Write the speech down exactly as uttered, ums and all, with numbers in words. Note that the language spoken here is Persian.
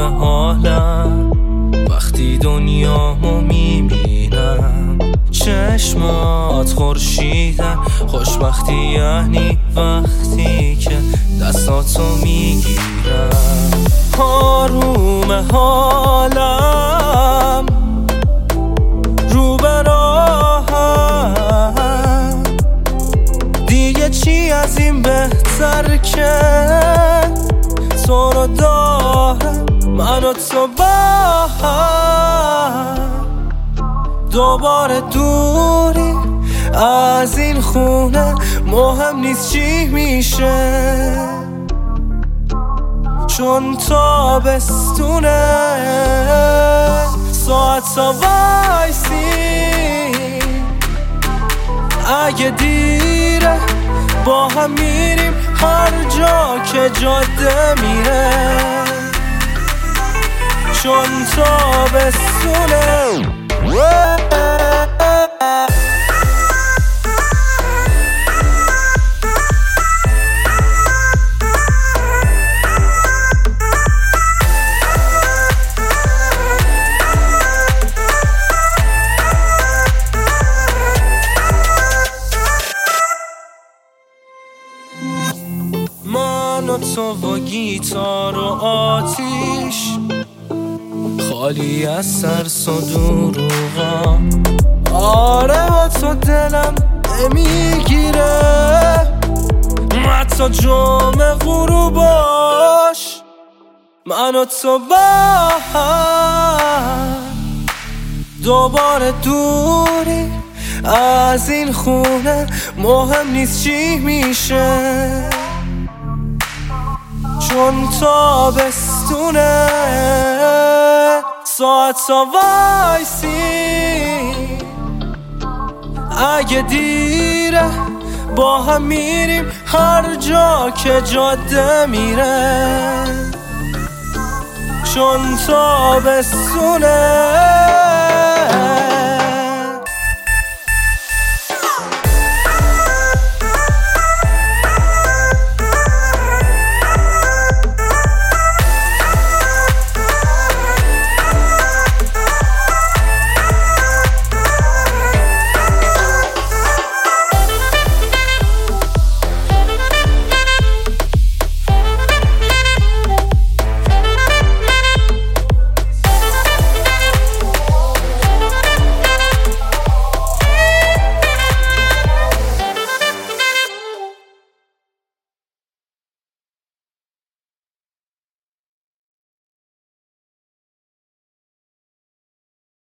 حالم وقتی دنیامو میبینم. چشمات خورشیدن، خوشبختی یعنی وقتی که دستاتو میگیرم. آروم حالم رو به راهم، دیگه چی از این بهتر که تو رو دارم من و تو با هم. دوباره دوری از این خونه، مهم نیست چی میشه چون تابستونه. ساعت تا وایسی اگه دیره، با هم میریم هر جا که جاده میره چون تابستونه. من و تو و گیتار و آتیش، خالی از ترس و دروغا. آره با تو دلم نمیگیره، حتی جمعه غروباش. من و تو با هم دوباره دوری از این خونه، مهم نیست چی میشه چون تابستونه. ساعت تا وایسی اگه دیره، با هم میریم هر جا که جاده میره چون تابستونه.